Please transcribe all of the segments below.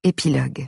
Épilogue.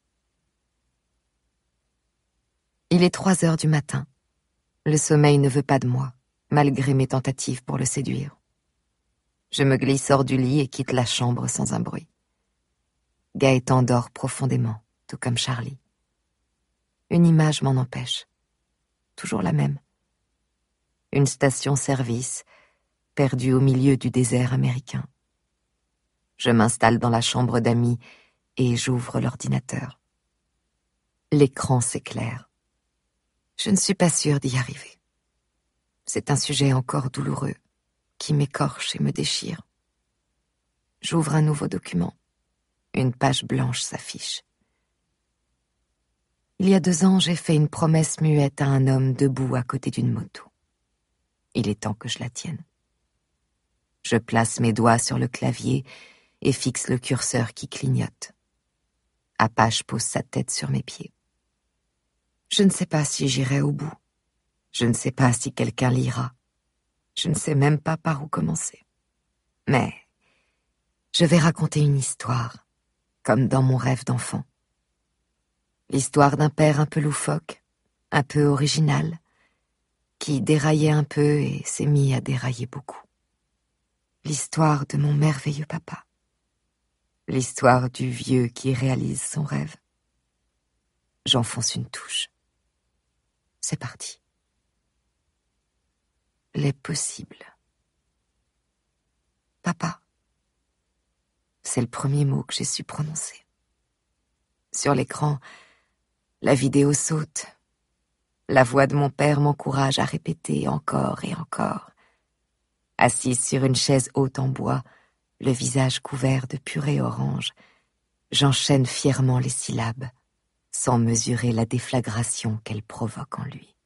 Il est 3 heures du matin. Le sommeil ne veut pas de moi, malgré mes tentatives pour le séduire. Je me glisse hors du lit et quitte la chambre sans un bruit. Gaëtan dort profondément, tout comme Charlie. Une image m'en empêche. Toujours la même. Une station-service, perdue au milieu du désert américain. Je m'installe dans la chambre d'amis et j'ouvre l'ordinateur. L'écran s'éclaire. Je ne suis pas sûre d'y arriver. C'est un sujet encore douloureux, qui m'écorche et me déchire. J'ouvre un nouveau document. Une page blanche s'affiche. Il y a 2 ans, j'ai fait une promesse muette à un homme debout à côté d'une moto. Il est temps que je la tienne. Je place mes doigts sur le clavier et fixe le curseur qui clignote. Apache pose sa tête sur mes pieds. Je ne sais pas si j'irai au bout. Je ne sais pas si quelqu'un lira. Je ne sais même pas par où commencer. Mais je vais raconter une histoire, comme dans mon rêve d'enfant. L'histoire d'un père un peu loufoque, un peu original, qui déraillait un peu et s'est mis à dérailler beaucoup. L'histoire de mon merveilleux papa. L'histoire du vieux qui réalise son rêve. J'enfonce une touche. C'est parti. Les possibles. Papa. C'est le premier mot que j'ai su prononcer. Sur l'écran, la vidéo saute. La voix de mon père m'encourage à répéter encore et encore. Assise sur une chaise haute en bois, le visage couvert de purée orange, j'enchaîne fièrement les syllabes, sans mesurer la déflagration qu'elles provoquent en lui.